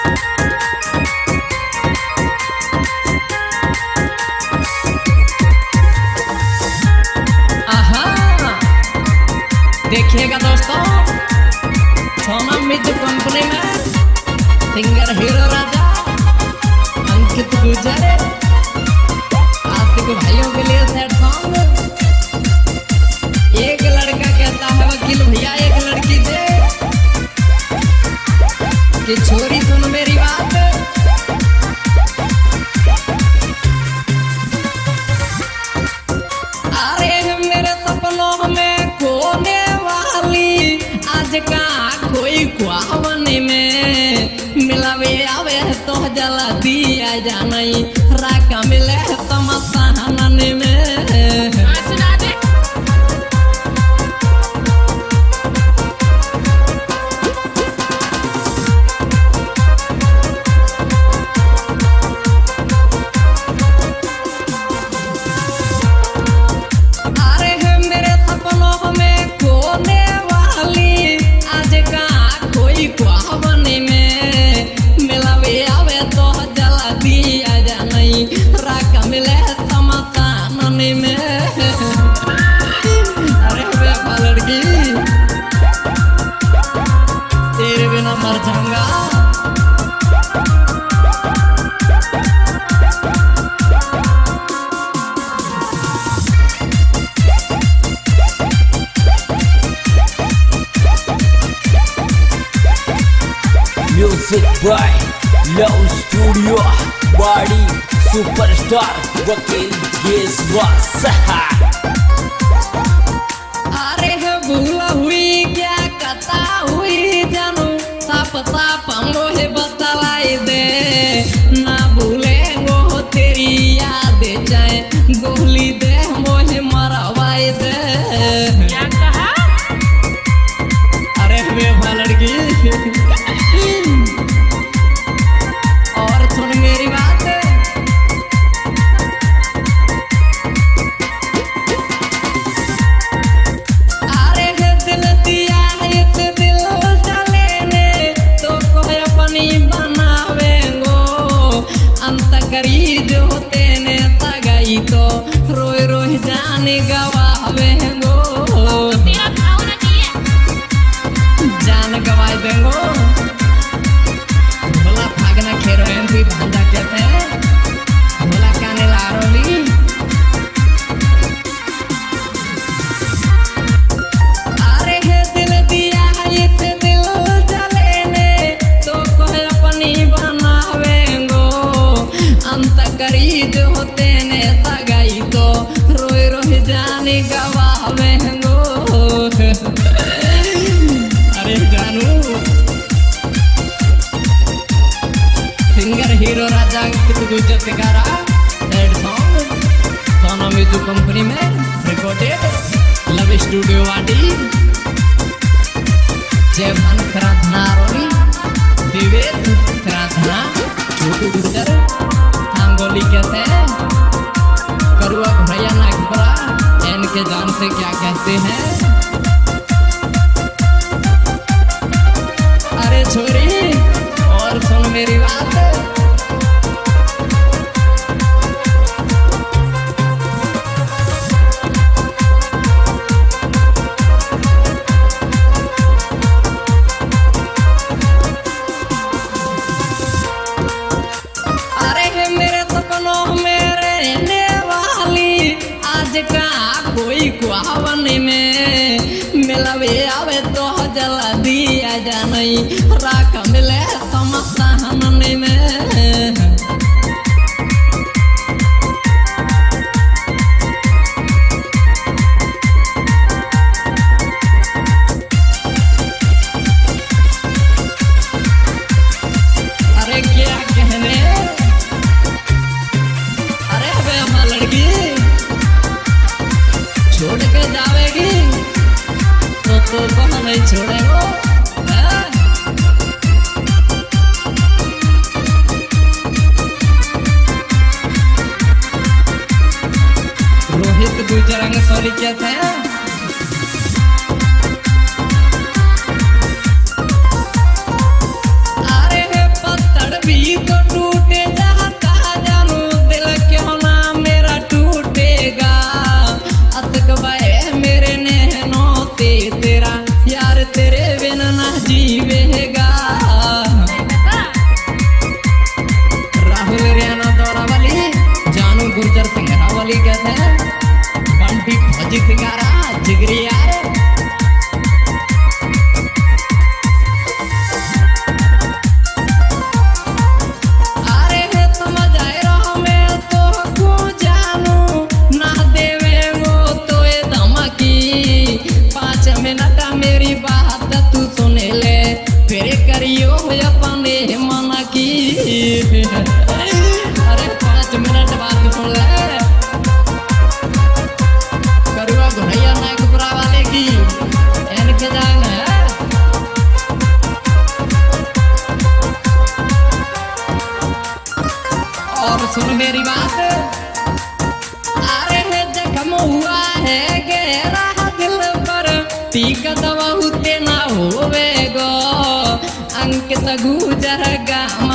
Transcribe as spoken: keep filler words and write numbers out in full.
देखिएगा दोस्तों, Sona music company में सिंगर हीरो राजा अंकित गुजर आपके भाइयों के लिए सैड सॉन्ग। एक लड़का कहता है वकील भैया एक लड़की से कि छोरी सुन मेरी बात, अरे मेरे सपनों में खोने आज का कोई ख्वाबन में मिलावे आवे तो जला दिया जानी राका मिले तमसानन में। अरे बेवा लड़की तेरे बिना मर जाऊंगा। Music by Love Studio body superstar Vakil गेसवा। अरे भूल हुई क्या कथा हुई जानू साप साप मोहे बतलाई दे ना भूले वो तेरी याद जाए गोली दे मोहे मरवाई दे। क्या कहा? अरे बेवा लड़की और सुन मेरी बात, करी जो तेने तगाई तो रोए रोए जाने गवावेंगो, जान गवाए देंगो। भोला भागना खेरो भी भांजा कहते हैं भोला काने लारोली। अरे है दिल दिया है दिल जले ने तो कोई अपनी बनावेंगो अंत करी जो तेने तगाई तो रोए रोए जाने गवावेंगो। अरे जानू सिंगर हीरो राजा गुजर तिकारा sad song Sona music company में रिकॉर्डेड लव स्टूडियो वाटी जय भान प्रार्थना रोली दिवेद प्रार्थना छोटू गुजर गोली कहते हैं करुआ भैया नागपुरा एन के जान से क्या कहते हैं। अरे छोरी और सुन मेरी बात, का कोई ख्वाबन में मिलावे आवे तो जला दिया जानी राका मिले तमसानन में। अरे क्या कहने, अरे बेवा लड़की छोड़ के जावेगी तो तो कौन नहीं छोड़ेगो। रोहित गुजरंग सॉरी कहते हैं। अरे पत्थर मन की। अरे पाँच मिनट बाद सुन ले करुआ घुनैया नागपुरा वाले की इनके जान है। और सुन मेरी बात, अरे है जख्म हुआ है गहरा दिल पर, टीका दवा होते ना होवे गो, अंकित गुजर गा